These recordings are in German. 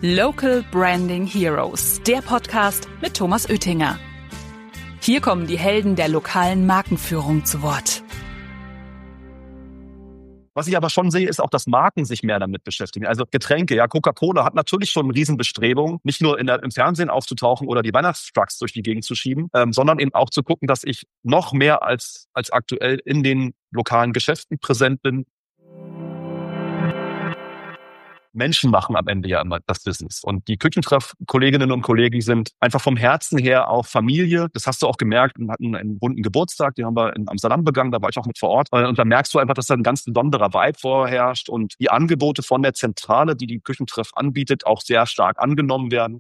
Local Branding Heroes, der Podcast mit Thomas Oettinger. Hier kommen die Helden der lokalen Markenführung zu Wort. Was ich aber schon sehe, ist auch, dass Marken sich mehr damit beschäftigen. Also Getränke, ja, Coca-Cola hat natürlich schon Riesenbestrebungen, nicht nur im Fernsehen aufzutauchen oder die Weihnachtstrucks durch die Gegend zu schieben, sondern eben auch zu gucken, dass ich noch mehr als aktuell in den lokalen Geschäften präsent bin. Menschen machen am Ende ja immer das Business. Und die Küchentreff-Kolleginnen und Kollegen sind einfach vom Herzen her auch Familie. Das hast du auch gemerkt. Wir hatten einen runden Geburtstag, den haben wir in Amsterdam begangen, da war ich auch mit vor Ort. Und da merkst du einfach, dass da ein ganz besonderer Vibe vorherrscht und die Angebote von der Zentrale, die Küchentreff anbietet, auch sehr stark angenommen werden.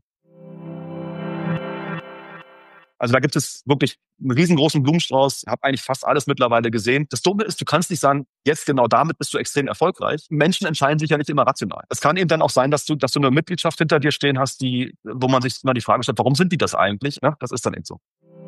Also da gibt es wirklich einen riesengroßen Blumenstrauß. Ich habe eigentlich fast alles mittlerweile gesehen. Das Dumme ist, du kannst nicht sagen, jetzt genau damit bist du extrem erfolgreich. Menschen entscheiden sich ja nicht immer rational. Es kann eben dann auch sein, dass du eine Mitgliedschaft hinter dir stehen hast, wo man sich mal die Frage stellt, warum sind die das eigentlich? Ja, das ist dann eben so.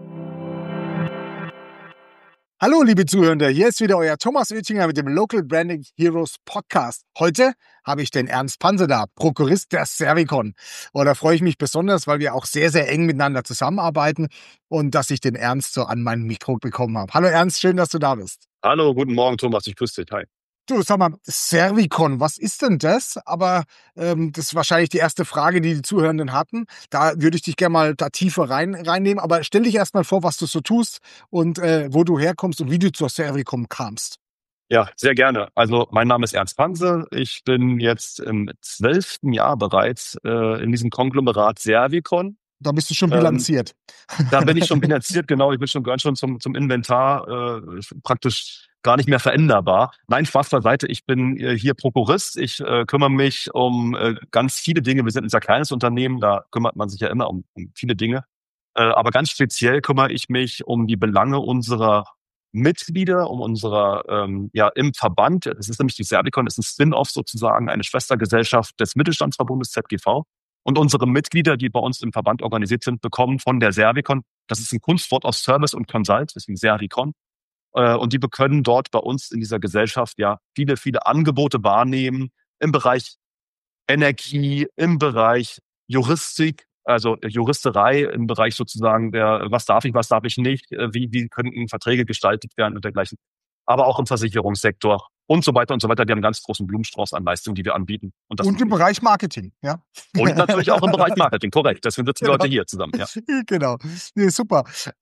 Hallo liebe Zuhörer, hier ist wieder euer Thomas Oettinger mit dem Local Branding Heroes Podcast. Heute habe ich den Ernst Panse da, Prokurist der Servicon. Und da freue ich mich besonders, weil wir auch sehr, sehr eng miteinander zusammenarbeiten und dass ich den Ernst so an mein Mikro bekommen habe. Hallo Ernst, schön, dass du da bist. Hallo, guten Morgen Thomas, ich grüße dich. Hi. Du, sag mal, Servicon, was ist denn das? Aber das ist wahrscheinlich die erste Frage, die Zuhörenden hatten. Da würde ich dich gerne mal da tiefer reinnehmen. Aber stell dich erst mal vor, was du so tust und wo du herkommst und wie du zur Servicon kamst. Ja, sehr gerne. Also mein Name ist Ernst Panse. Ich bin jetzt im 12. Jahr bereits in diesem Konglomerat Servicon. Da bist du schon bilanziert. Da bin ich schon bilanziert, genau. Ich bin gehört schon zum Inventar, praktisch gar nicht mehr veränderbar. Nein, Spaß beiseite. Ich bin hier Prokurist. Ich kümmere mich um ganz viele Dinge. Wir sind ein sehr kleines Unternehmen, da kümmert man sich ja immer um viele Dinge. Aber ganz speziell kümmere ich mich um die Belange unserer Mitglieder, um unserer, im Verband. Das ist nämlich die Servicon, ist ein Spin-off sozusagen, eine Schwestergesellschaft des Mittelstandsverbundes ZGV. Und unsere Mitglieder, die bei uns im Verband organisiert sind, bekommen von der Servicon, das ist ein Kunstwort aus Service und Consult, deswegen Servicon. Und die können dort bei uns in dieser Gesellschaft ja viele, viele Angebote wahrnehmen im Bereich Energie, im Bereich Juristik, also Juristerei, im Bereich sozusagen was darf ich nicht, wie könnten Verträge gestaltet werden und dergleichen. Aber auch im Versicherungssektor und so weiter und so weiter. Die haben einen ganz großen Blumenstrauß an Leistungen, die wir anbieten. Und im Bereich Marketing, ja. Und natürlich auch im Bereich Marketing, korrekt. Deswegen sitzen wir heute hier zusammen. Ja. Genau, nee, super.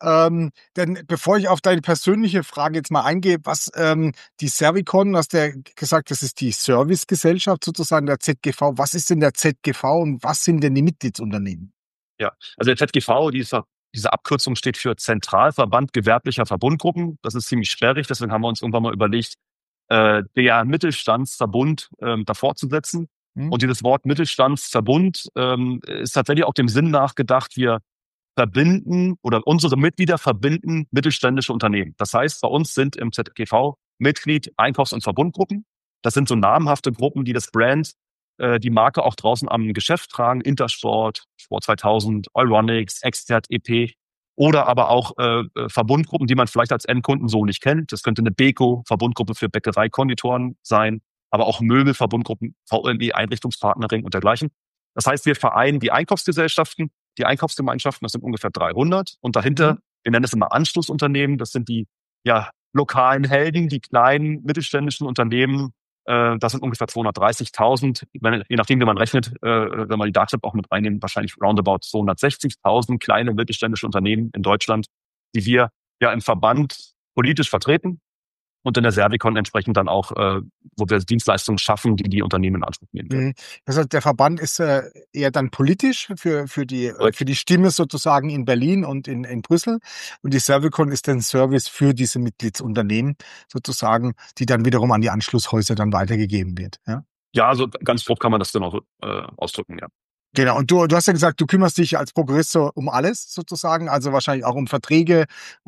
Denn bevor ich auf deine persönliche Frage jetzt mal eingehe, was die Servicon, hast du ja gesagt, das ist die Servicegesellschaft sozusagen der ZGV. Was ist denn der ZGV und was sind denn die Mitgliedsunternehmen? Ja, also der ZGV, diese Abkürzung steht für Zentralverband gewerblicher Verbundgruppen. Das ist ziemlich sperrig, deswegen haben wir uns irgendwann mal überlegt, der Mittelstandsverbund davor zu setzen. Und dieses Wort Mittelstandsverbund ist tatsächlich auch dem Sinn nachgedacht, wir verbinden oder unsere Mitglieder verbinden mittelständische Unternehmen. Das heißt, bei uns sind im ZGV Mitglied Einkaufs- und Verbundgruppen. Das sind so namhafte Gruppen, die das Brand, die Marke auch draußen am Geschäft tragen. Intersport, Sport 2000, Euronics, Expert, EP. Oder aber auch Verbundgruppen, die man vielleicht als Endkunden so nicht kennt. Das könnte eine Beko, Verbundgruppe für Bäckerei, Konditoren sein, aber auch Möbelverbundgruppen, VME, Einrichtungspartnerin und dergleichen. Das heißt, wir vereinen die Einkaufsgesellschaften, die Einkaufsgemeinschaften, das sind ungefähr 300. Und dahinter, wir nennen es immer Anschlussunternehmen, das sind die lokalen Helden, die kleinen mittelständischen Unternehmen. Das sind ungefähr 230.000, je nachdem, wie man rechnet, wenn man die DATEV auch mit reinnehmen, wahrscheinlich roundabout 260.000 kleine mittelständische Unternehmen in Deutschland, die wir ja im Verband politisch vertreten und in der Servicon entsprechend dann auch, wo wir Dienstleistungen schaffen, die Unternehmen in Anspruch nehmen können. Das heißt, der Verband ist eher dann politisch für die Stimme sozusagen in Berlin und in Brüssel. Und die Servicon ist dann Service für diese Mitgliedsunternehmen sozusagen, die dann wiederum an die Anschlusshäuser dann weitergegeben wird. Ja, also ganz grob kann man das dann auch ausdrücken, ja. Genau, und du hast ja gesagt, du kümmerst dich als Prokurist so um alles sozusagen, also wahrscheinlich auch um Verträge,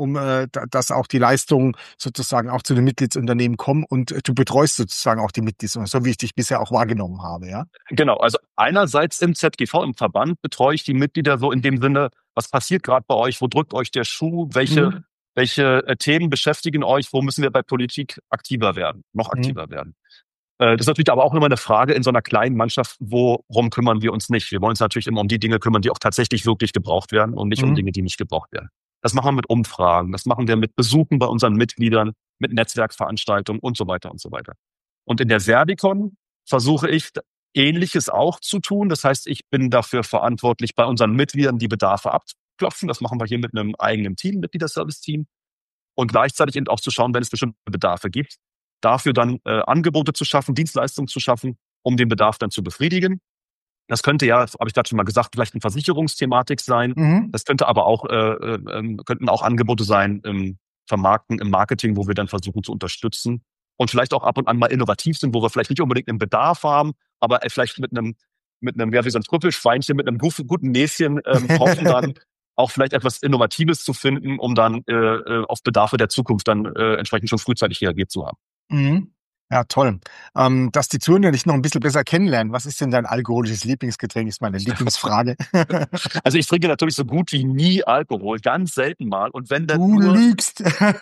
dass auch die Leistungen sozusagen auch zu den Mitgliedsunternehmen kommen und du betreust sozusagen auch die Mitgliedsunternehmen, so wie ich dich bisher auch wahrgenommen habe, ja? Genau, also einerseits im ZGV, im Verband, betreue ich die Mitglieder so in dem Sinne, was passiert gerade bei euch, wo drückt euch der Schuh, welche Themen beschäftigen euch, wo müssen wir bei Politik aktiver werden, noch aktiver werden. Das ist natürlich aber auch immer eine Frage in so einer kleinen Mannschaft, worum kümmern wir uns nicht? Wir wollen uns natürlich immer um die Dinge kümmern, die auch tatsächlich wirklich gebraucht werden und nicht um Dinge, die nicht gebraucht werden. Das machen wir mit Umfragen, das machen wir mit Besuchen bei unseren Mitgliedern, mit Netzwerkveranstaltungen und so weiter und so weiter. Und in der Servicon versuche ich Ähnliches auch zu tun. Das heißt, ich bin dafür verantwortlich, bei unseren Mitgliedern die Bedarfe abzuklopfen. Das machen wir hier mit einem eigenen Team, Mitgliederservice-Team. Und gleichzeitig eben auch zu schauen, wenn es bestimmte Bedarfe gibt, dafür dann Angebote zu schaffen, Dienstleistungen zu schaffen, um den Bedarf dann zu befriedigen. Das könnte ja, habe ich gerade schon mal gesagt, vielleicht eine Versicherungsthematik sein. Das könnte aber auch könnten auch Angebote sein im Vermarkten, im Marketing, wo wir dann versuchen zu unterstützen und vielleicht auch ab und an mal innovativ sind, wo wir vielleicht nicht unbedingt einen Bedarf haben, aber vielleicht mit einem ja, wie so ein Trüffelschweinchen, mit einem guten Näschen hoffen dann auch vielleicht etwas Innovatives zu finden, um dann auf Bedarfe der Zukunft dann entsprechend schon frühzeitig reagiert zu haben. Mhm. Ja, toll. Dass die Zuhörer dich noch ein bisschen besser kennenlernen. Was ist denn dein alkoholisches Lieblingsgetränk? Ist meine Lieblingsfrage. Also ich trinke natürlich so gut wie nie Alkohol, ganz selten mal. Und wenn dann Du lügst.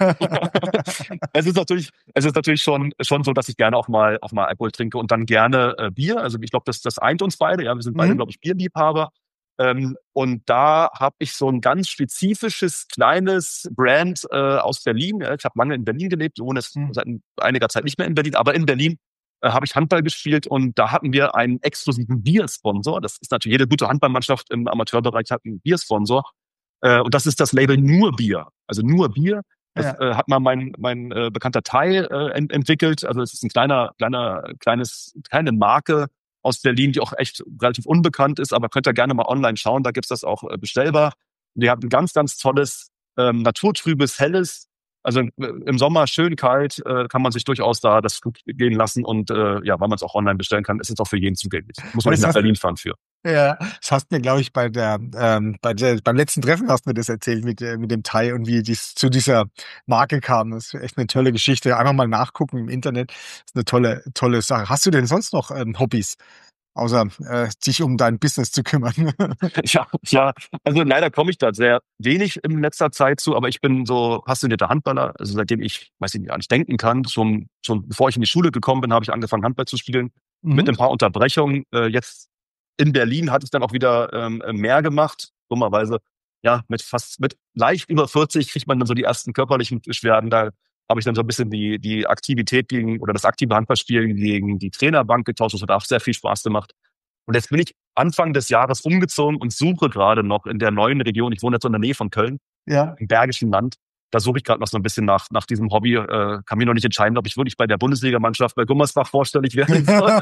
Es ist natürlich schon so, dass ich gerne auch mal Alkohol trinke und dann gerne Bier. Also ich glaube, das eint uns beide. Ja, wir sind beide, glaube ich, Bierliebhaber. Und da habe ich so ein ganz spezifisches kleines Brand aus Berlin. Ich habe lange in Berlin gelebt, wohne jetzt seit einiger Zeit nicht mehr in Berlin, aber in Berlin habe ich Handball gespielt und da hatten wir einen exklusiven Biersponsor. Das ist natürlich, jede gute Handballmannschaft im Amateurbereich hat einen Biersponsor. Und das ist das Label Nur Bier. Also Nur Bier. Das hat mal mein bekannter Teil entwickelt. Also es ist eine kleine Marke aus Berlin, die auch echt relativ unbekannt ist, aber könnt ihr gerne mal online schauen, da gibt's das auch bestellbar. Die haben ein ganz, ganz tolles, naturtrübes, helles, also im Sommer schön kalt, kann man sich durchaus da das gut gehen lassen und ja, weil man es auch online bestellen kann, ist es auch für jeden zugänglich. Muss man nicht nach Berlin fahren für. Ja, das hast mir, glaube ich, beim letzten Treffen hast du mir das erzählt mit dem Thai und wie dies zu dieser Marke kam. Das ist echt eine tolle Geschichte. Einfach mal nachgucken im Internet. Das ist eine tolle Sache. Hast du denn sonst noch Hobbys, außer dich um dein Business zu kümmern? Ja, also leider komme ich da sehr wenig in letzter Zeit zu, aber ich bin so passionierter Handballer. Also seitdem ich, weiß ich nicht, gar nicht denken kann, schon bevor ich in die Schule gekommen bin, habe ich angefangen, Handball zu spielen. Mit ein paar Unterbrechungen. Jetzt in Berlin hatte ich dann auch wieder mehr gemacht. Dummerweise, ja, mit leicht über 40 kriegt man dann so die ersten körperlichen Beschwerden. Da habe ich dann so ein bisschen die Aktivität oder das aktive Handballspielen gegen die Trainerbank getauscht. Das hat auch sehr viel Spaß gemacht. Und jetzt bin ich Anfang des Jahres umgezogen und suche gerade noch in der neuen Region. Ich wohne jetzt in der Nähe von Köln, im Bergischen Land. Da suche ich gerade noch so ein bisschen nach diesem Hobby. Kann mich noch nicht entscheiden, ob ich wirklich bei der Bundesligamannschaft bei Gummersbach vorstellig werden soll.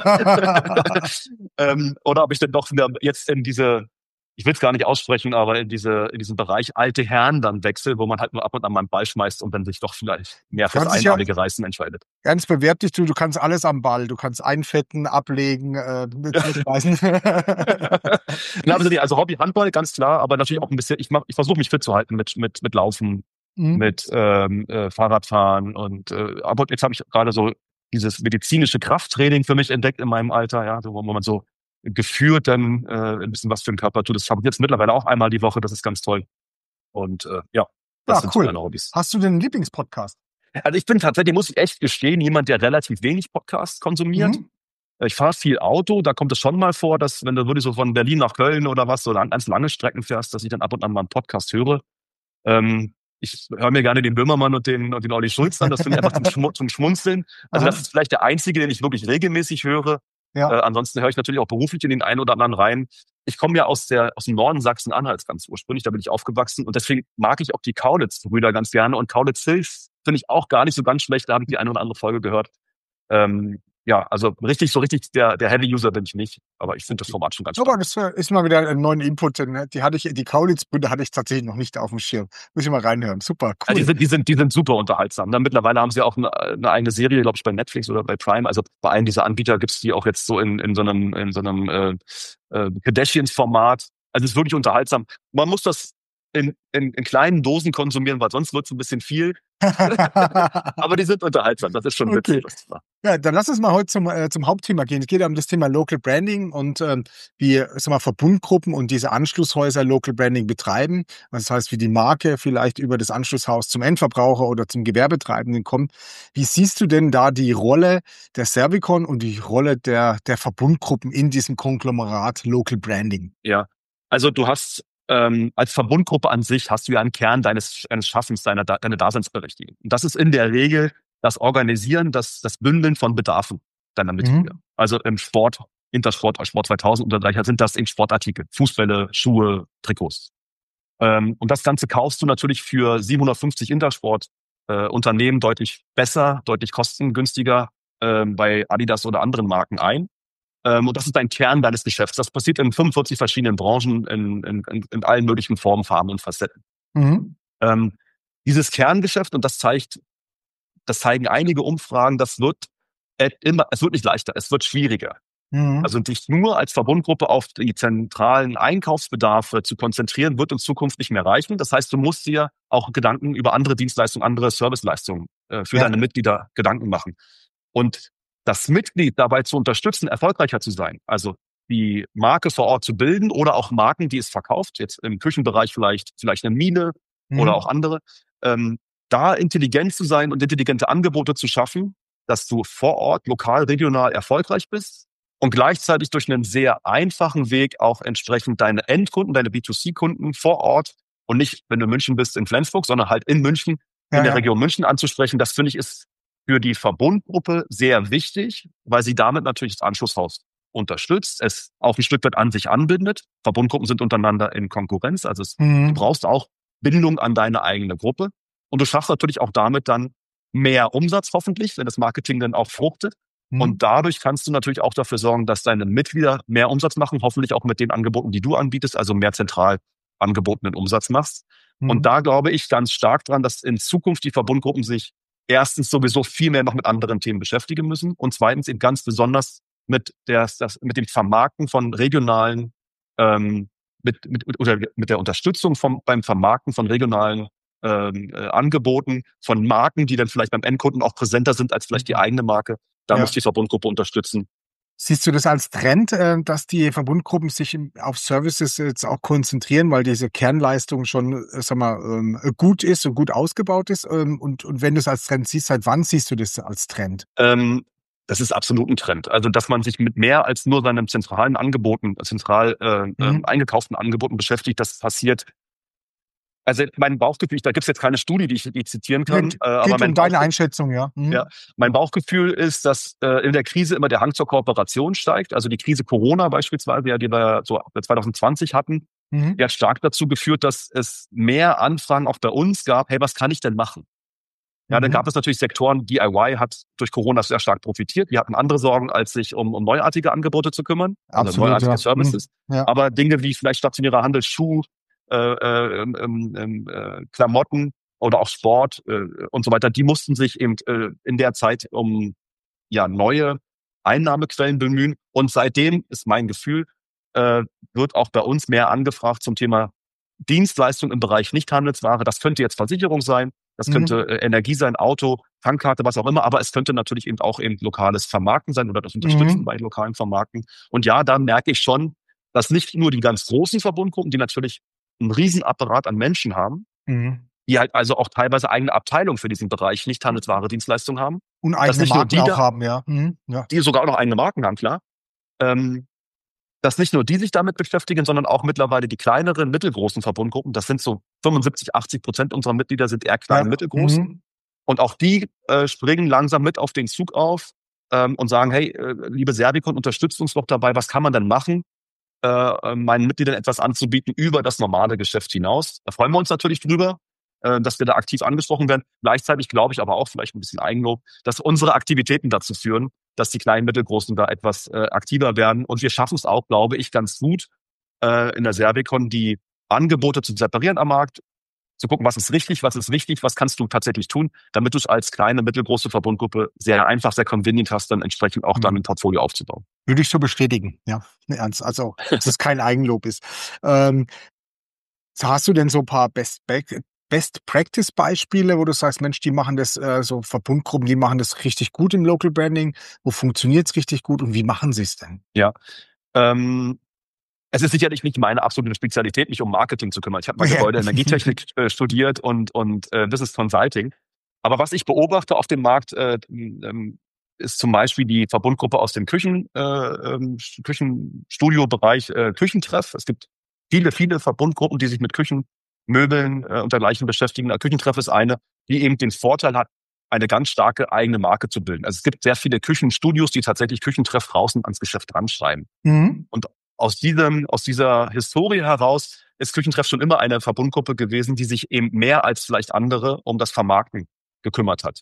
Oder ob ich denn doch jetzt in diese, ich will es gar nicht aussprechen, aber in diesen Bereich alte Herren dann wechsel, wo man halt nur ab und an mal einen Ball schmeißt und dann sich doch vielleicht mehr fürs einarmige Reißen entscheidet. Ganz bewährt dich, du kannst alles am Ball. Du kannst einfetten, ablegen, mitschmeißen. Also Hobby Handball, ganz klar, aber natürlich auch ein bisschen, ich versuche mich fit zu halten mit Laufen, mit Fahrradfahren und aber jetzt habe ich gerade so dieses medizinische Krafttraining für mich entdeckt in meinem Alter, ja, wo man so geführt dann ein bisschen was für den Körper tut. Das habe ich jetzt mittlerweile auch einmal die Woche, das ist ganz toll. Und das sind cool. meine Hobbys. Hast du denn einen Lieblingspodcast? Also ich bin tatsächlich, muss ich echt gestehen, jemand, der relativ wenig Podcasts konsumiert. Ich fahre viel Auto, da kommt es schon mal vor, dass wenn du wirklich so von Berlin nach Köln oder was, so ganz lange Strecken fährst, dass ich dann ab und an mal einen Podcast höre. Ich höre mir gerne den Böhmermann und den Olli Schulz an, das finde ich einfach zum Schmunzeln. Also das ist vielleicht der einzige, den ich wirklich regelmäßig höre. Ja. Ansonsten höre ich natürlich auch beruflich in den einen oder anderen rein. Ich komme ja aus dem Norden Sachsen-Anhalts ganz ursprünglich, da bin ich aufgewachsen und deswegen mag ich auch die Kaulitz-Brüder ganz gerne und Kaulitz-Hills finde ich auch gar nicht so ganz schlecht, da habe ich die eine oder andere Folge gehört. Ja, also richtig der Heavy-User bin ich nicht, aber ich finde das Format schon ganz spannend. Aber das ist mal wieder ein neuen Input, ne? Die Kaulitz-Brüder hatte ich tatsächlich noch nicht auf dem Schirm. Muss ich mal reinhören. Super, cool. Ja, die sind super unterhaltsam. Dann mittlerweile haben sie auch eine eigene Serie, glaube ich, bei Netflix oder bei Prime. Also bei einem dieser Anbieter gibt's die auch jetzt so in so einem Kardashians-Format. Also es ist wirklich unterhaltsam. Man muss das in kleinen Dosen konsumieren, weil sonst wird's ein bisschen viel. Aber die sind unterhaltsam, das ist schon Okay. witzig. Ja, dann lass uns mal heute zum Hauptthema gehen. Es geht ja um das Thema Local Branding und wie Verbundgruppen und diese Anschlusshäuser Local Branding betreiben. Das heißt, wie die Marke vielleicht über das Anschlusshaus zum Endverbraucher oder zum Gewerbetreibenden kommt. Wie siehst du denn da die Rolle der Servicon und die Rolle der Verbundgruppen in diesem Konglomerat Local Branding? Ja, also du hast als Verbundgruppe an sich hast du ja einen Kern deines Schaffens, deine Daseinsberechtigung. Und das ist in der Regel das Organisieren, das Bündeln von Bedarfen deiner Mitglieder. Also im Sport, Intersport, Sport 2000 und dergleichen sind das eben Sportartikel, Fußbälle, Schuhe, Trikots. Und das Ganze kaufst du natürlich für 750 Intersport Unternehmen deutlich besser, deutlich kostengünstiger bei Adidas oder anderen Marken ein. Und das ist ein Kern deines Geschäfts. Das passiert in 45 verschiedenen Branchen, in allen möglichen Formen, Farben und Facetten. Dieses Kerngeschäft, und das zeigen einige Umfragen, es wird nicht leichter, es wird schwieriger. Also dich nur als Verbundgruppe auf die zentralen Einkaufsbedarfe zu konzentrieren, wird in Zukunft nicht mehr reichen. Das heißt, du musst dir auch Gedanken über andere Dienstleistungen, andere Serviceleistungen für deine Mitglieder Gedanken machen. Und das Mitglied dabei zu unterstützen, erfolgreicher zu sein, also die Marke vor Ort zu bilden oder auch Marken, die es verkauft, jetzt im Küchenbereich vielleicht eine Miele oder auch andere, da intelligent zu sein und intelligente Angebote zu schaffen, dass du vor Ort, lokal, regional erfolgreich bist und gleichzeitig durch einen sehr einfachen Weg auch entsprechend deine Endkunden, deine B2C-Kunden vor Ort und nicht, wenn du in München bist, in Flensburg, sondern halt in München, in der Region München anzusprechen. Das finde ich ist für die Verbundgruppe sehr wichtig, weil sie damit natürlich das Anschlusshaus unterstützt, es auch ein Stück weit an sich anbindet. Verbundgruppen sind untereinander in Konkurrenz, also du brauchst auch Bindung an deine eigene Gruppe und du schaffst natürlich auch damit dann mehr Umsatz hoffentlich, wenn das Marketing dann auch fruchtet. Und dadurch kannst du natürlich auch dafür sorgen, dass deine Mitglieder mehr Umsatz machen, hoffentlich auch mit den Angeboten, die du anbietest, also mehr zentral angebotenen Umsatz machst. Und da glaube ich ganz stark dran, dass in Zukunft die Verbundgruppen sich erstens sowieso viel mehr noch mit anderen Themen beschäftigen müssen und zweitens eben ganz besonders mit dem Vermarkten von regionalen, mit der Unterstützung beim Vermarkten von regionalen Angeboten, von Marken, die dann vielleicht beim Endkunden auch präsenter sind als vielleicht die eigene Marke. Da muss die Verbundgruppe unterstützen. Siehst du das als Trend, dass die Verbundgruppen sich auf Services jetzt auch konzentrieren, weil diese Kernleistung schon, gut ist und gut ausgebaut ist? Und wenn du es als Trend siehst, seit wann siehst du das als Trend? Das ist absolut ein Trend. Also, dass man sich mit mehr als nur seinen zentralen Angeboten, eingekauften Angeboten beschäftigt, das passiert. Also mein Bauchgefühl, da gibt's jetzt keine Studie, die ich zitieren kann. Aber deine Einschätzung, ja. Ja, mein Bauchgefühl ist, dass in der Krise immer der Hang zur Kooperation steigt. Also die Krise Corona beispielsweise, die wir so 2020 hatten, die hat stark dazu geführt, dass es mehr Anfragen auch bei uns gab. Hey, was kann ich denn machen? Ja, dann gab es natürlich Sektoren, DIY hat durch Corona sehr stark profitiert. Die hatten andere Sorgen, als sich um neuartige Angebote zu kümmmen. Absolut, also neuartige Services. Ja. Aber Dinge wie vielleicht stationärer Handel, Schuh, Klamotten oder auch Sport und so weiter, die mussten sich eben in der Zeit um neue Einnahmequellen bemühen. Und seitdem ist mein Gefühl, wird auch bei uns mehr angefragt zum Thema Dienstleistung im Bereich Nichthandelsware. Das könnte jetzt Versicherung sein, das könnte Energie sein, Auto, Tankkarte, was auch immer, aber es könnte natürlich eben auch lokales Vermarkten sein oder das Unterstützen bei lokalen Vermarkten. Und ja, da merke ich schon, dass nicht nur die ganz großen Verbundgruppen, die natürlich einen Riesenapparat an Menschen haben, die halt also auch teilweise eigene Abteilungen für diesen Bereich Nichthandelsware, Dienstleistungen haben. Und eigene Marken auch haben, ja. Die sogar auch noch eigene Marken haben, klar. Dass nicht nur die sich damit beschäftigen, sondern auch mittlerweile die kleineren, mittelgroßen Verbundgruppen. Das sind so 75-80% unserer Mitglieder sind eher klein, mittelgroß. Und auch die springen langsam mit auf den Zug auf und sagen, hey, liebe Servicon, unterstützt uns doch dabei. Was kann man denn machen, meinen Mitgliedern etwas anzubieten über das normale Geschäft hinaus? Da freuen wir uns natürlich drüber, dass wir da aktiv angesprochen werden. Gleichzeitig glaube ich aber auch, vielleicht ein bisschen Eigenlob, dass unsere Aktivitäten dazu führen, dass die kleinen, mittelgroßen da etwas aktiver werden. Und wir schaffen es auch, glaube ich, ganz gut in der Servicon die Angebote zu separieren am Markt, zu gucken, was ist richtig, was ist wichtig, was kannst du tatsächlich tun, damit du es als kleine, mittelgroße Verbundgruppe sehr einfach, sehr convenient hast, dann entsprechend auch dann ein Portfolio aufzubauen. Würde ich so bestätigen, ja. Ernst, also, dass es kein Eigenlob ist. Hast du denn so ein paar Best-Practice-Beispiele, wo du sagst, Mensch, die machen das, so Verbundgruppen, die machen das richtig gut im Local Branding. Wo funktioniert's richtig gut und wie machen sie es denn? Ja. Es ist sicherlich nicht meine absolute Spezialität, mich um Marketing zu kümmern. Ich habe mal Gebäudeenergietechnik studiert und Business Consulting. Aber was ich beobachte auf dem Markt, ist zum Beispiel die Verbundgruppe aus dem Küchenstudio-Bereich Küchentreff. Es gibt viele Verbundgruppen, die sich mit Küchenmöbeln und dergleichen beschäftigen. Küchentreff ist eine, die eben den Vorteil hat, eine ganz starke eigene Marke zu bilden. Also es gibt sehr viele Küchenstudios, die tatsächlich Küchentreff draußen ans Geschäft dran schreiben. Mhm. Und aus dieser Historie heraus ist Küchentreff schon immer eine Verbundgruppe gewesen, die sich eben mehr als vielleicht andere um das Vermarkten gekümmert hat.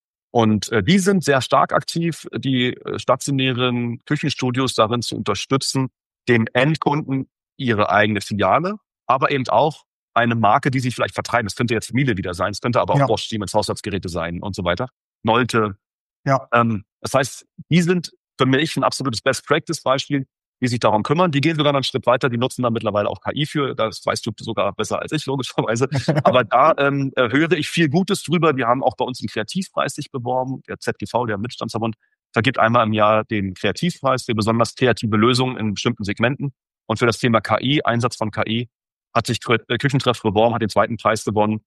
Und die sind sehr stark aktiv, die stationären Küchenstudios darin zu unterstützen, dem Endkunden ihre eigene Filiale, aber eben auch eine Marke, die sie vielleicht vertreiben. Es könnte jetzt Miele wieder sein, es könnte aber auch Bosch, Siemens Haushaltsgeräte sein und so weiter. Nolte. Ja. Das heißt, die sind für mich ein absolutes Best-Practice-Beispiel, die sich darum kümmern. Die gehen sogar noch einen Schritt weiter, die nutzen da mittlerweile auch KI für. Das weißt du sogar besser als ich, logischerweise. Aber da höre ich viel Gutes drüber. Die haben auch bei uns einen Kreativpreis sich beworben. Der ZGV, der Mittelstandsverbund, vergibt einmal im Jahr den Kreativpreis für besonders kreative Lösungen in bestimmten Segmenten. Und für das Thema KI, Einsatz von KI, hat sich Küchentreff beworben, hat den zweiten Preis gewonnen.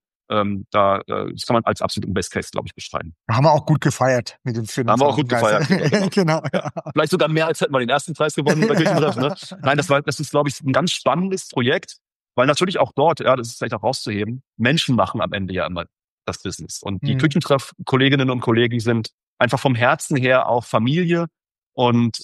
Das kann man als absoluten Best Case, glaube ich, beschreiben. Da haben wir auch gut gefeiert mit dem Film. Haben wir auch gut gefeiert. Genau. Ja. Vielleicht sogar mehr, als hätten wir den ersten Preis gewonnen bei Küchentreff. Ne? Nein, das ist, glaube ich, ein ganz spannendes Projekt, weil natürlich auch dort, ja, das ist vielleicht auch rauszuheben, Menschen machen am Ende ja immer das Business. Und die Küchentreff-Kolleginnen und Kollegen sind einfach vom Herzen her auch Familie. Und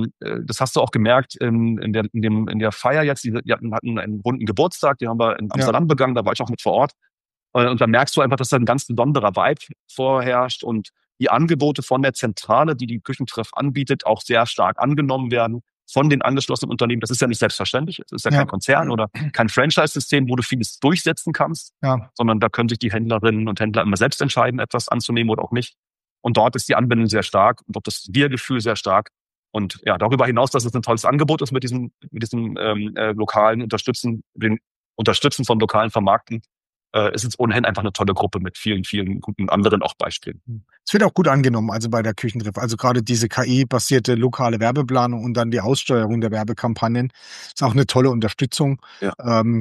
das hast du auch gemerkt in der Feier jetzt. Die hatten einen runden Geburtstag, die haben wir in Amsterdam begangen, da war ich auch mit vor Ort. Und da merkst du einfach, dass da ein ganz besonderer Vibe vorherrscht und die Angebote von der Zentrale, die Küchentreff anbietet, auch sehr stark angenommen werden von den angeschlossenen Unternehmen. Das ist ja nicht selbstverständlich. Es ist ja kein Konzern oder kein Franchise-System, wo du vieles durchsetzen kannst, sondern da können sich die Händlerinnen und Händler immer selbst entscheiden, etwas anzunehmen oder auch nicht. Und dort ist die Anbindung sehr stark und dort das Wir-Gefühl sehr stark. Und ja, darüber hinaus, dass es ein tolles Angebot ist mit diesem lokalen Unterstützen von lokalen Vermarkten, ist es ohnehin einfach eine tolle Gruppe mit vielen guten anderen auch Beispielen. Es wird auch gut angenommen, also bei der Küchentreff. Also gerade diese KI-basierte lokale Werbeplanung und dann die Aussteuerung der Werbekampagnen ist auch eine tolle Unterstützung. Ja.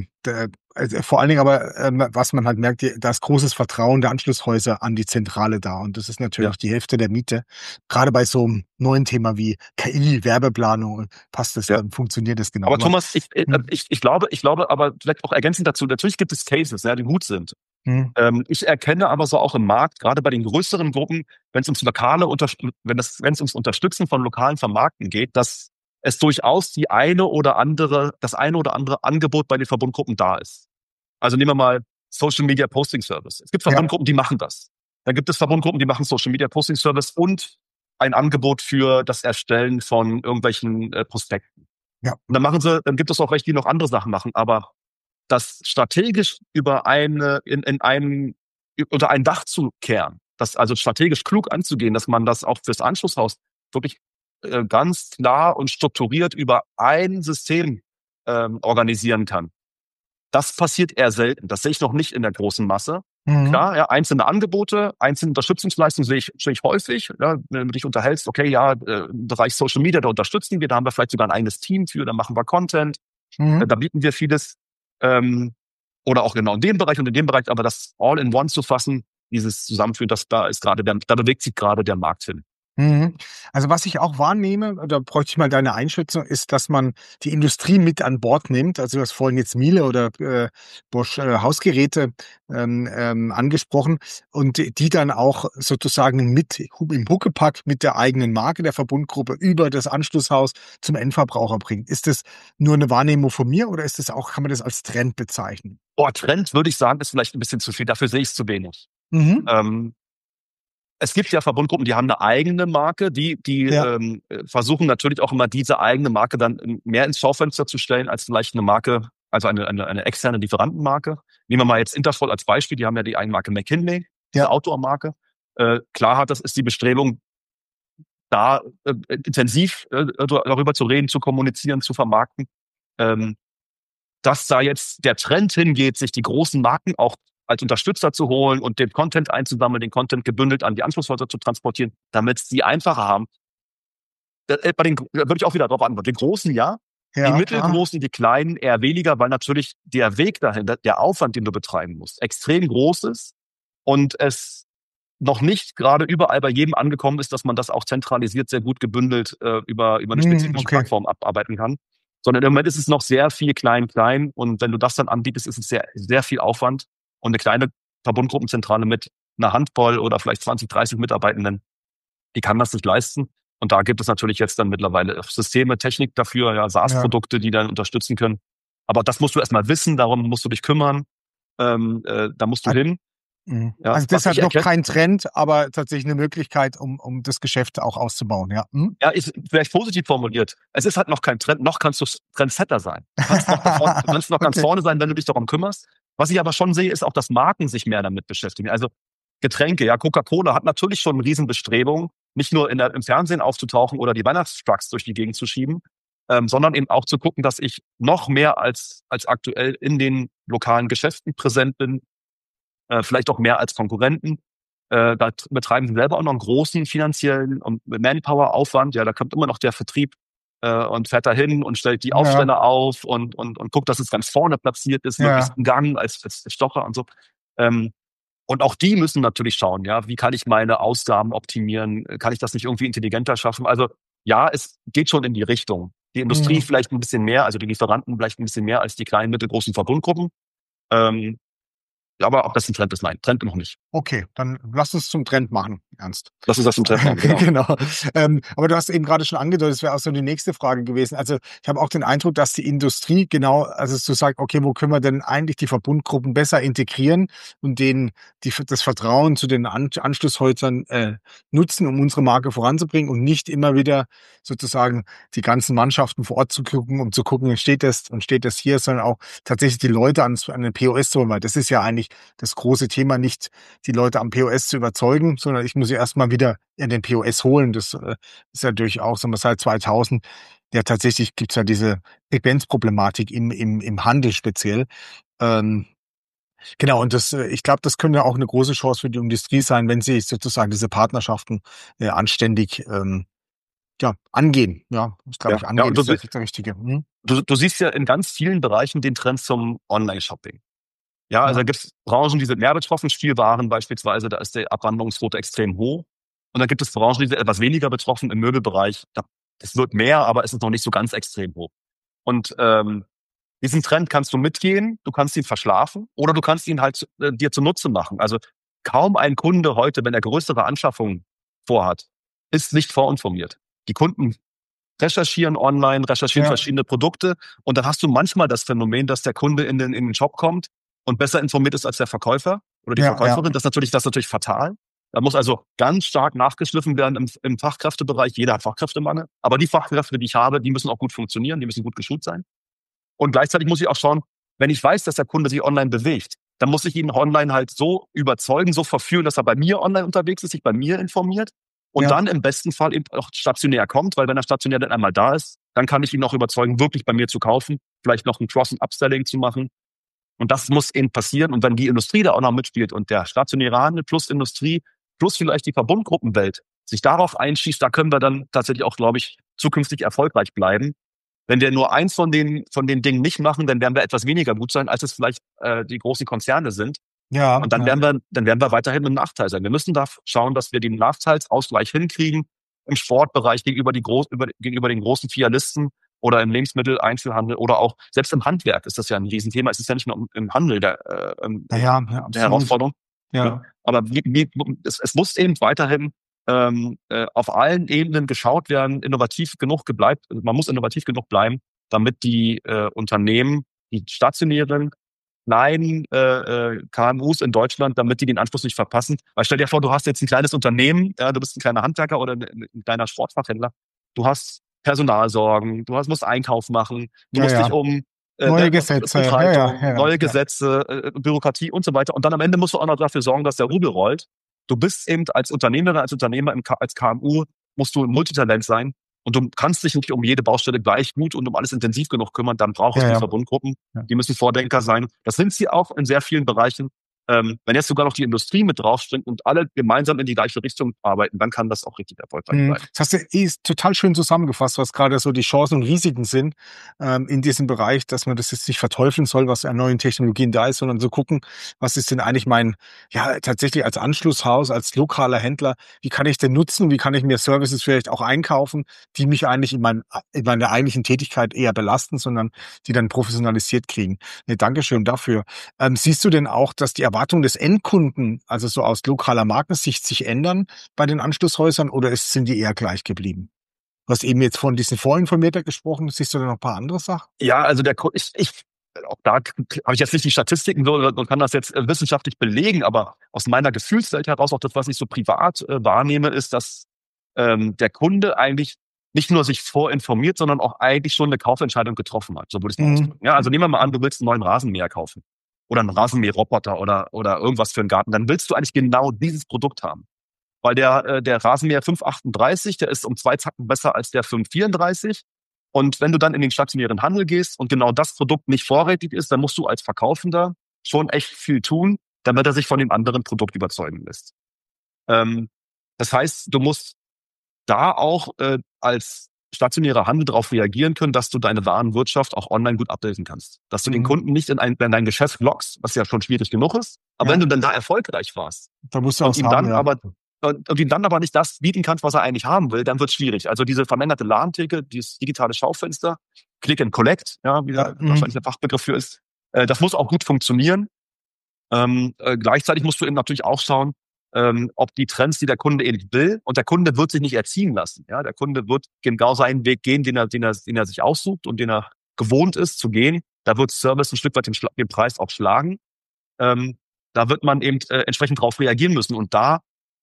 Vor allen Dingen aber, was man halt merkt, da ist großes Vertrauen der Anschlusshäuser an die Zentrale da. Und das ist natürlich die Hälfte der Miete. Gerade bei so einem neuen Thema wie KI, Werbeplanung, passt das, dann funktioniert das genau. Aber Thomas, ich glaube, aber vielleicht auch ergänzend dazu, natürlich gibt es Cases, die gut sind. Ich erkenne aber so auch im Markt, gerade bei den größeren Gruppen, wenn es ums Unterstützen von lokalen Vermarkten geht, dass es durchaus das eine oder andere Angebot bei den Verbundgruppen da ist. Also nehmen wir mal Social Media Posting Service. Es gibt Verbundgruppen, die machen das. Dann gibt es Verbundgruppen, die machen Social Media Posting Service und ein Angebot für das Erstellen von irgendwelchen Prospekten. Ja. Und dann gibt es auch welche, die noch andere Sachen machen, aber das strategisch unter ein Dach zu kehren, das also strategisch klug anzugehen, dass man das auch fürs Anschlusshaus wirklich ganz klar und strukturiert über ein System organisieren kann. Das passiert eher selten. Das sehe ich noch nicht in der großen Masse. Klar, ja, einzelne Angebote, einzelne Unterstützungsleistungen sehe ich häufig. Ja, wenn du dich unterhältst, okay, ja, im Bereich Social Media, da unterstützen wir, da haben wir vielleicht sogar ein eigenes Team für, da machen wir Content, da bieten wir vieles. Oder auch genau in dem Bereich und in dem Bereich, aber das All-in-One zu fassen, dieses Zusammenführen, da bewegt sich gerade der Markt hin. Also was ich auch wahrnehme, da bräuchte ich mal deine Einschätzung, ist, dass man die Industrie mit an Bord nimmt. Also du hast vorhin jetzt Miele oder Bosch Hausgeräte angesprochen und die dann auch sozusagen mit im Huckepack mit der eigenen Marke der Verbundgruppe über das Anschlusshaus zum Endverbraucher bringt. Ist das nur eine Wahrnehmung von mir oder ist das auch, kann man das als Trend bezeichnen? Trend würde ich sagen, ist vielleicht ein bisschen zu viel. Dafür sehe ich es zu wenig. Es gibt ja Verbundgruppen, die haben eine eigene Marke, die versuchen natürlich auch immer diese eigene Marke dann mehr ins Schaufenster zu stellen als vielleicht eine Marke, also eine externe Lieferantenmarke. Nehmen wir mal jetzt Interschall als Beispiel, die haben ja die Eigenmarke McKinley, diese Outdoor-Marke. Klar ist die Bestrebung, da intensiv darüber zu reden, zu kommunizieren, zu vermarkten. Dass da jetzt der Trend hingeht, sich die großen Marken auch als Unterstützer zu holen und den Content einzusammeln, den Content gebündelt an die Anschlusshäuser zu transportieren, damit sie einfacher haben. Da würde ich auch wieder darauf antworten. Den Großen ja, die mittelgroßen, die kleinen eher weniger, weil natürlich der Weg dahin, der Aufwand, den du betreiben musst, extrem groß ist und es noch nicht gerade überall bei jedem angekommen ist, dass man das auch zentralisiert, sehr gut gebündelt über eine spezifische Plattform abarbeiten kann. Sondern im Moment ist es noch sehr viel klein und wenn du das dann anbietest, ist es sehr, sehr viel Aufwand und eine kleine Verbundgruppenzentrale mit einer Handvoll oder vielleicht 20, 30 Mitarbeitenden, die kann das nicht leisten. Und da gibt es natürlich jetzt dann mittlerweile Systeme, Technik dafür, ja, SaaS-Produkte, die dann unterstützen können. Aber das musst du erstmal wissen, darum musst du dich kümmern, da musst du hin. Ja, also das ist halt noch kein Trend, aber tatsächlich eine Möglichkeit, um das Geschäft auch auszubauen. Ja, ja, ist vielleicht positiv formuliert. Es ist halt noch kein Trend, noch kannst du Trendsetter sein. Du kannst noch ganz vorne sein, wenn du dich darum kümmerst. Was ich aber schon sehe, ist auch, dass Marken sich mehr damit beschäftigen. Also Getränke, ja, Coca-Cola hat natürlich schon Riesenbestrebungen, nicht nur im Fernsehen aufzutauchen oder die Weihnachtstrucks durch die Gegend zu schieben, sondern eben auch zu gucken, dass ich noch mehr als aktuell in den lokalen Geschäften präsent bin, vielleicht auch mehr als Konkurrenten. Da betreiben sie selber auch noch einen großen finanziellen und Manpower-Aufwand. Ja, da kommt immer noch der Vertrieb und fährt da hin und stellt die Aufsteller auf und guckt, dass es ganz vorne platziert ist, möglichst im Gang als Stocher und so. Und auch die müssen natürlich schauen, ja, wie kann ich meine Ausgaben optimieren? Kann ich das nicht irgendwie intelligenter schaffen? Also ja, es geht schon in die Richtung. Die Industrie vielleicht ein bisschen mehr, also die Lieferanten vielleicht ein bisschen mehr als die kleinen, mittelgroßen Verbundgruppen. Aber ob das ein Trend ist, nein, Trend noch nicht. Okay, dann lass uns zum Trend machen, Ernst. Lass uns das zum Trend machen, genau. Aber du hast eben gerade schon angedeutet, das wäre auch so die nächste Frage gewesen. Also ich habe auch den Eindruck, dass die Industrie genau, also zu sagen, okay, wo können wir denn eigentlich die Verbundgruppen besser integrieren und denen das Vertrauen zu den Anschlusshäusern nutzen, um unsere Marke voranzubringen und nicht immer wieder sozusagen die ganzen Mannschaften vor Ort zu gucken, um zu gucken, steht das hier, sondern auch tatsächlich die Leute an den POS zu holen, weil das ist ja eigentlich das große Thema, nicht die Leute am POS zu überzeugen, sondern ich muss sie erstmal wieder in den POS holen. Das ist ja durchaus, seit 2000, ja tatsächlich gibt's ja diese Frequenzproblematik im Handel speziell. Genau, und ich glaube, das könnte auch eine große Chance für die Industrie sein, wenn sie sozusagen diese Partnerschaften anständig angehen. Ja, das glaube ich, angehen ist das Richtige. Du siehst ja in ganz vielen Bereichen den Trend zum Online-Shopping. Ja, also da gibt es Branchen, die sind mehr betroffen, Spielwaren beispielsweise, da ist die Abwanderungsquote extrem hoch. Und dann gibt es Branchen, die sind etwas weniger betroffen, im Möbelbereich. Es wird mehr, aber es ist noch nicht so ganz extrem hoch. Und diesen Trend kannst du mitgehen, du kannst ihn verschlafen oder du kannst ihn halt dir zunutze machen. Also kaum ein Kunde heute, wenn er größere Anschaffungen vorhat, ist nicht vorinformiert. Die Kunden recherchieren online, verschiedene Produkte und dann hast du manchmal das Phänomen, dass der Kunde in den Shop kommt und besser informiert ist als der Verkäufer oder die Verkäuferin. Ja. Das ist natürlich fatal. Da muss also ganz stark nachgeschliffen werden im Fachkräftebereich. Jeder hat Fachkräftemangel. Aber die Fachkräfte, die ich habe, die müssen auch gut funktionieren, die müssen gut geschult sein. Und gleichzeitig muss ich auch schauen, wenn ich weiß, dass der Kunde sich online bewegt, dann muss ich ihn online halt so überzeugen, so verführen, dass er bei mir online unterwegs ist, sich bei mir informiert und dann im besten Fall eben auch stationär kommt, weil wenn er stationär dann einmal da ist, dann kann ich ihn auch überzeugen, wirklich bei mir zu kaufen, vielleicht noch ein Cross- und Upselling zu machen. Und das muss eben passieren. Und wenn die Industrie da auch noch mitspielt und der stationäre Handel plus Industrie plus vielleicht die Verbundgruppenwelt sich darauf einschießt, da können wir dann tatsächlich auch, glaube ich, zukünftig erfolgreich bleiben. Wenn wir nur eins von den Dingen nicht machen, dann werden wir etwas weniger gut sein, als es vielleicht die großen Konzerne sind. Ja. Und dann werden wir weiterhin im Nachteil sein. Wir müssen da schauen, dass wir den Nachteilsausgleich hinkriegen im Sportbereich gegenüber den großen Filialisten oder im Lebensmitteleinzelhandel oder auch selbst im Handwerk ist das ja ein Riesenthema. Es ist ja nicht nur im Handel der Herausforderung. Ja. Aber es muss eben weiterhin auf allen Ebenen geschaut werden, man muss innovativ genug bleiben, damit die Unternehmen, die stationären kleinen KMUs in Deutschland, damit die den Anschluss nicht verpassen. Weil stell dir vor, du hast jetzt ein kleines Unternehmen, du bist ein kleiner Handwerker oder ein kleiner Sportfachhändler, du hast Personalsorgen, musst Einkauf machen, du musst dich um neue Gesetze, neue Gesetze, Bürokratie und so weiter. Und dann am Ende musst du auch noch dafür sorgen, dass der Rubel rollt. Du bist eben als Unternehmerin, als Unternehmer, als KMU, musst du ein Multitalent sein. Und du kannst dich nicht um jede Baustelle gleich gut und um alles intensiv genug kümmern. Dann brauchst du die Verbundgruppen. Ja. Die müssen Vordenker sein. Das sind sie auch in sehr vielen Bereichen. Wenn jetzt sogar noch die Industrie mit draufspringt und alle gemeinsam in die gleiche Richtung arbeiten, dann kann das auch richtig erfolgreich sein. Das hast du total schön zusammengefasst, was gerade so die Chancen und Risiken sind in diesem Bereich, dass man das jetzt nicht verteufeln soll, was an neuen Technologien da ist, sondern so gucken, was ist denn eigentlich tatsächlich als Anschlusshaus, als lokaler Händler, wie kann ich denn nutzen, wie kann ich mir Services vielleicht auch einkaufen, die mich eigentlich in meiner eigentlichen Tätigkeit eher belasten, sondern die dann professionalisiert kriegen. Nee, Dankeschön dafür. Siehst du denn auch, dass die Erwartungen des Endkunden, also so aus lokaler Markensicht, sich ändern bei den Anschlusshäusern oder sind die eher gleich geblieben? Du hast eben jetzt von diesen Vorinformierter gesprochen. Siehst du da noch ein paar andere Sachen? Ja, also auch da habe ich jetzt nicht die Statistiken so und kann das jetzt wissenschaftlich belegen, aber aus meiner Gefühlswelt heraus, auch das, was ich so privat wahrnehme, ist, dass der Kunde eigentlich nicht nur sich vorinformiert, sondern auch eigentlich schon eine Kaufentscheidung getroffen hat. So würde ich es mal ausdrücken. Ja, also nehmen wir mal an, du willst einen neuen Rasenmäher kaufen oder einen Rasenmäherroboter oder irgendwas für einen Garten. Dann willst du eigentlich genau dieses Produkt haben. Weil der Rasenmäher 538, der ist um 2 Zacken besser als der 534. Und wenn du dann in den stationären Handel gehst und genau das Produkt nicht vorrätig ist, dann musst du als Verkaufender schon echt viel tun, damit er sich von dem anderen Produkt überzeugen lässt. Das heißt, du musst da auch als stationärer Handel darauf reagieren können, dass du deine Warenwirtschaft auch online gut abbilden kannst. Dass du den Kunden nicht in dein Geschäft lockst, was ja schon schwierig genug ist. Aber wenn du dann da erfolgreich warst da musst du und ihm dann aber nicht das bieten kannst, was er eigentlich haben will, dann wird es schwierig. Also diese verlängerte Ladentheke, dieses digitale Schaufenster, Click and Collect, wie wahrscheinlich der Fachbegriff für ist, das muss auch gut funktionieren. Gleichzeitig musst du eben natürlich auch schauen, ob die Trends, die der Kunde eben will, und der Kunde wird sich nicht erziehen lassen. Ja, der Kunde wird genau seinen Weg gehen, den er sich aussucht und den er gewohnt ist zu gehen. Da wird Service ein Stück weit den Preis auch schlagen. Da wird man eben entsprechend darauf reagieren müssen. Und da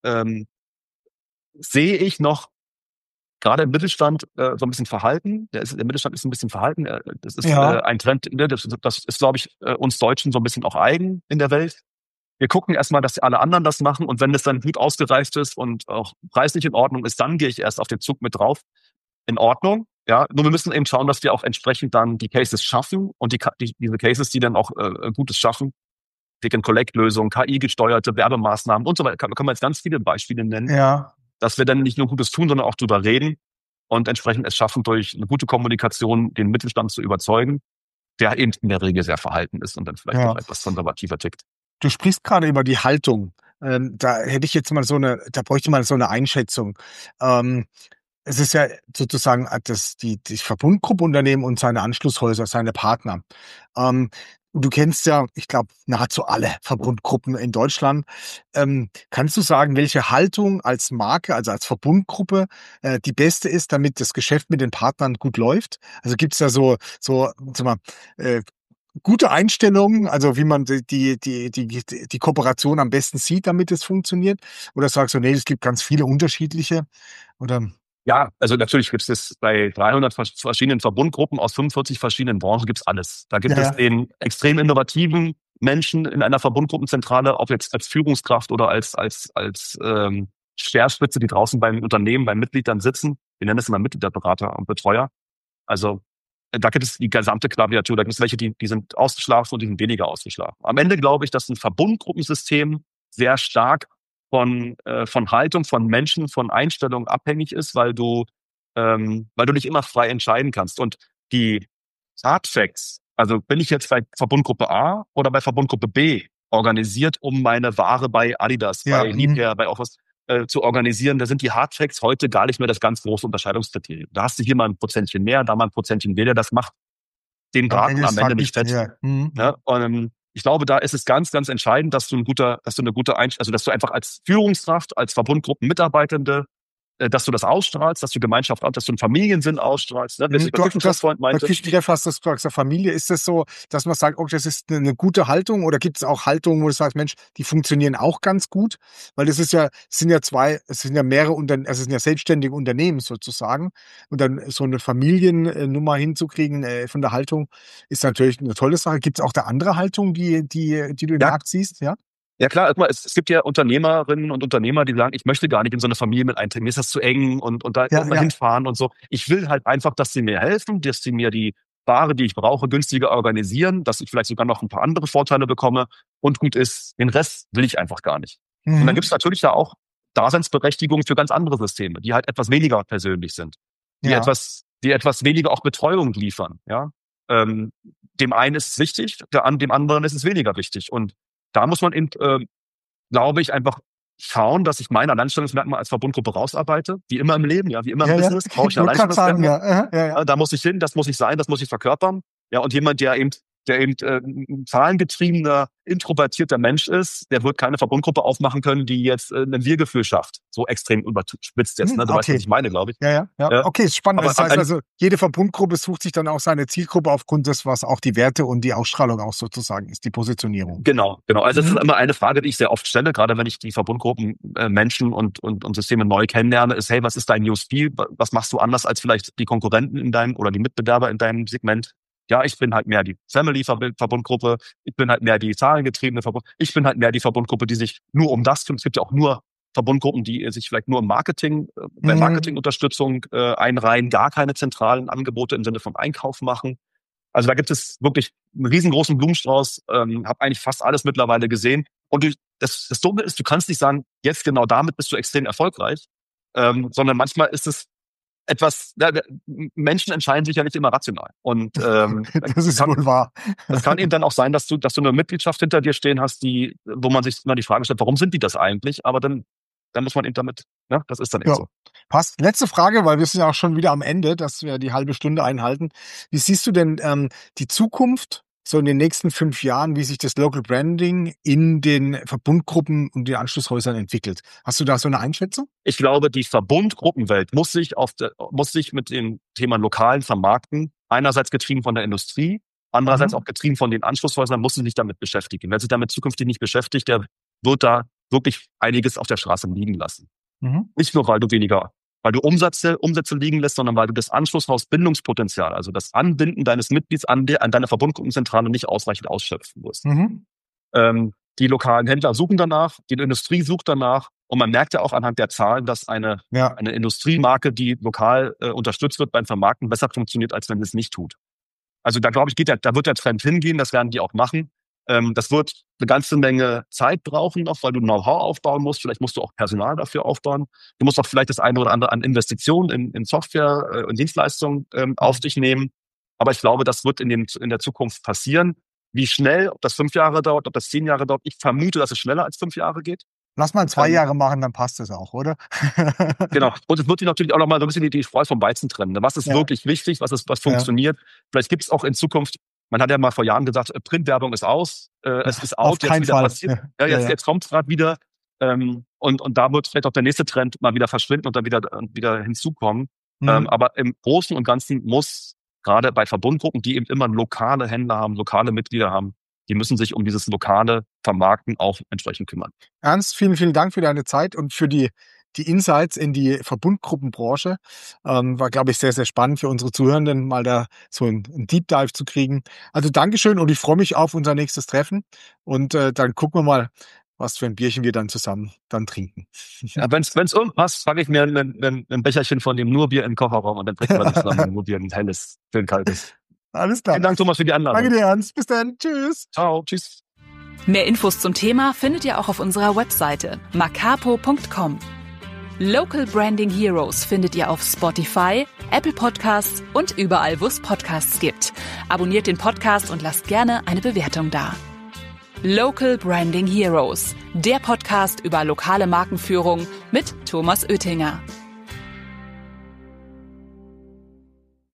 sehe ich noch gerade im Mittelstand so ein bisschen Verhalten. Der Mittelstand ist ein bisschen verhalten. Das ist ein Trend, das ist, glaube ich, uns Deutschen so ein bisschen auch eigen in der Welt. Wir gucken erstmal, dass alle anderen das machen, und wenn es dann gut ausgereift ist und auch preislich in Ordnung ist, dann gehe ich erst auf den Zug mit drauf. In Ordnung, ja. Nur wir müssen eben schauen, dass wir auch entsprechend dann die Cases schaffen und diese Cases, die dann auch Gutes schaffen, Click-and-Collect-Lösungen, KI-gesteuerte Werbemaßnahmen und so weiter. Da können wir jetzt ganz viele Beispiele nennen, dass wir dann nicht nur Gutes tun, sondern auch drüber reden und entsprechend es schaffen, durch eine gute Kommunikation den Mittelstand zu überzeugen, der eben in der Regel sehr verhalten ist und dann vielleicht auch etwas konservativer tickt. Du sprichst gerade über die Haltung. Da hätte ich jetzt mal da bräuchte ich mal so eine Einschätzung. Es ist ja sozusagen die Verbundgruppe Unternehmen und seine Anschlusshäuser, seine Partner. Du kennst ja, ich glaube, nahezu alle Verbundgruppen in Deutschland. Kannst du sagen, welche Haltung als Marke, also als Verbundgruppe, die beste ist, damit das Geschäft mit den Partnern gut läuft? Also gibt es da so sag mal, gute Einstellungen, also wie man die Kooperation am besten sieht, damit es funktioniert? Oder sagst du, nee, es gibt ganz viele unterschiedliche? Oder? Ja, also natürlich gibt es bei 300 verschiedenen Verbundgruppen aus 45 verschiedenen Branchen gibt's alles. Da gibt es den extrem innovativen Menschen in einer Verbundgruppenzentrale, ob jetzt als Führungskraft oder als Speerspitze, die draußen beim Unternehmen, beim Mitglied dann sitzen. Wir nennen es immer Mitgliederberater und Betreuer. Also da gibt es die gesamte Klaviatur. Da gibt es welche, die sind ausgeschlafen und die sind weniger ausgeschlafen. Am Ende glaube ich, dass ein Verbundgruppensystem sehr stark von Haltung, von Menschen, von Einstellungen abhängig ist, weil du nicht immer frei entscheiden kannst. Und die Hard Facts, also bin ich jetzt bei Verbundgruppe A oder bei Verbundgruppe B organisiert, um meine Ware bei Adidas, bei Liebherr, bei auch was zu organisieren, da sind die Hard Facts heute gar nicht mehr das ganz große Unterscheidungskriterium. Da hast du hier mal ein Prozentchen mehr, da mal ein Prozentchen weniger. Das macht den Braten am Ende nicht fett. Ja, und ich glaube, da ist es ganz, ganz entscheidend, dass du dass du einfach als Führungskraft, als Verbundgruppenmitarbeitende, dass du das ausstrahlst, dass du Gemeinschaft, dass du einen Familiensinn ausstrahlst. Ne? Bei Küchentreff hast du es gesagt, Familie, ist es so, dass man sagt, okay, das ist eine gute Haltung, oder gibt es auch Haltungen, wo du sagst, Mensch, die funktionieren auch ganz gut? Weil es sind ja mehrere es sind ja selbstständige Unternehmen sozusagen. Und dann so eine Familiennummer hinzukriegen von der Haltung ist natürlich eine tolle Sache. Gibt es auch da andere Haltungen, die du im Markt siehst? Ja? Ja klar, es gibt ja Unternehmerinnen und Unternehmer, die sagen, ich möchte gar nicht in so eine Familie mit eintreten, mir ist das zu eng und da hinfahren und so. Ich will halt einfach, dass sie mir helfen, dass sie mir die Ware, die ich brauche, günstiger organisieren, dass ich vielleicht sogar noch ein paar andere Vorteile bekomme und gut ist. Den Rest will ich einfach gar nicht. Und dann gibt es natürlich da auch Daseinsberechtigung für ganz andere Systeme, die halt etwas weniger persönlich sind, die etwas weniger auch Betreuung liefern. Ja, dem einen ist es wichtig, dem anderen ist es weniger wichtig. Und da muss man eben, glaube ich, einfach schauen, dass ich mein Alleinstellungsmerkmal als Verbundgruppe rausarbeite, wie immer im Leben, wie immer im Business, brauche ich ein Alleinstellungsmerkmal. Da muss ich hin, das muss ich sein, das muss ich verkörpern. Ja, und jemand, der eben zahlengetriebener, introvertierter Mensch ist, der wird keine Verbundgruppe aufmachen können, die jetzt ein Wir-Gefühl schafft. So extrem überspitzt jetzt, ne? Du weißt, was ich meine, glaube ich. Ja. Okay, ist spannend. Das heißt also, jede Verbundgruppe sucht sich dann auch seine Zielgruppe aufgrund des, was auch die Werte und die Ausstrahlung auch sozusagen ist, die Positionierung. Genau. Also das ist immer eine Frage, die ich sehr oft stelle, gerade wenn ich die Verbundgruppen Menschen und Systeme neu kennenlerne, ist, hey, was ist dein USP? Was machst du anders als vielleicht die Konkurrenten in deinem oder die Mitbewerber in deinem Segment? Ja, ich bin halt mehr die Family-Verbundgruppe, ich bin halt mehr die zahlengetriebene Verbundgruppe, ich bin halt mehr die Verbundgruppe, die sich nur um das kümmert. Es gibt ja auch nur Verbundgruppen, die sich vielleicht nur im Marketing, bei Marketingunterstützung einreihen, gar keine zentralen Angebote im Sinne von Einkauf machen. Also da gibt es wirklich einen riesengroßen Blumenstrauß, habe eigentlich fast alles mittlerweile gesehen. Und das Dumme ist, du kannst nicht sagen, jetzt genau damit bist du extrem erfolgreich, sondern manchmal ist es Menschen entscheiden sich ja nicht immer rational. Und das ist wohl wahr. Das kann eben dann auch sein, dass du eine Mitgliedschaft hinter dir stehen hast, wo man sich immer die Frage stellt, warum sind die das eigentlich? Aber dann muss man eben damit, ne? Das ist dann eben so. Passt. Letzte Frage, weil wir sind ja auch schon wieder am Ende, dass wir die halbe Stunde einhalten. Wie siehst du denn die Zukunft so in den nächsten 5 Jahren, wie sich das Local Branding in den Verbundgruppen und den Anschlusshäusern entwickelt? Hast du da so eine Einschätzung? Ich glaube, die Verbundgruppenwelt muss sich mit dem Thema lokalen Vermarkten, einerseits getrieben von der Industrie, andererseits auch getrieben von den Anschlusshäusern, muss sich damit beschäftigen. Wer sich damit zukünftig nicht beschäftigt, der wird da wirklich einiges auf der Straße liegen lassen. Nicht nur, weil du Umsätze liegen lässt, sondern weil du das Anschlusshausbindungspotenzial, also das Anbinden deines Mitglieds an deine Verbundgruppenzentrale nicht ausreichend ausschöpfen wirst. Die lokalen Händler suchen danach, die Industrie sucht danach und man merkt ja auch anhand der Zahlen, dass eine Industriemarke, die lokal unterstützt wird beim Vermarkten, besser funktioniert, als wenn es nicht tut. Also da glaube ich, da wird der Trend hingehen, das werden die auch machen. Das wird eine ganze Menge Zeit brauchen noch, weil du Know-how aufbauen musst. Vielleicht musst du auch Personal dafür aufbauen. Du musst auch vielleicht das eine oder andere an Investitionen in Software und Dienstleistungen auf dich nehmen. Aber ich glaube, das wird in der Zukunft passieren. Wie schnell, ob das 5 Jahre dauert, ob das 10 Jahre dauert, ich vermute, dass es schneller als 5 Jahre geht. Lass mal 2 Jahre machen, dann passt es auch, oder? Genau. Und es wird sich natürlich auch noch mal so ein bisschen die Spreu vom Weizen trennen. Was ist wirklich wichtig? Was funktioniert? Vielleicht gibt es auch in Zukunft, man hat ja mal vor Jahren gesagt, Printwerbung ist aus, es ist out, jetzt wieder passiert. Jetzt kommt es gerade wieder. Und da wird vielleicht auch der nächste Trend mal wieder verschwinden und dann wieder hinzukommen. Aber im Großen und Ganzen muss gerade bei Verbundgruppen, die eben immer lokale Händler haben, lokale Mitglieder haben, die müssen sich um dieses lokale Vermarkten auch entsprechend kümmern. Ernst, vielen, vielen Dank für deine Zeit und für die Insights in die Verbundgruppenbranche. War, glaube ich, sehr, sehr spannend für unsere Zuhörenden, mal da so einen Deep Dive zu kriegen. Also Dankeschön und ich freue mich auf unser nächstes Treffen. Und dann gucken wir mal, was für ein Bierchen wir dann zusammen trinken. Ja, wenn es irgendwas, packe ich mir ein Becherchen von dem Nurbier in den Kofferraum und dann trinken wir zusammen ein Nurbier, ein helles, schön kaltes. Alles klar. Vielen Dank, Thomas, für die Einladung. Danke dir, Ernst. Bis dann. Tschüss. Ciao. Tschüss. Mehr Infos zum Thema findet ihr auch auf unserer Webseite macapo.com. Local Branding Heroes findet ihr auf Spotify, Apple Podcasts und überall, wo es Podcasts gibt. Abonniert den Podcast und lasst gerne eine Bewertung da. Local Branding Heroes, der Podcast über lokale Markenführung mit Thomas Oettinger.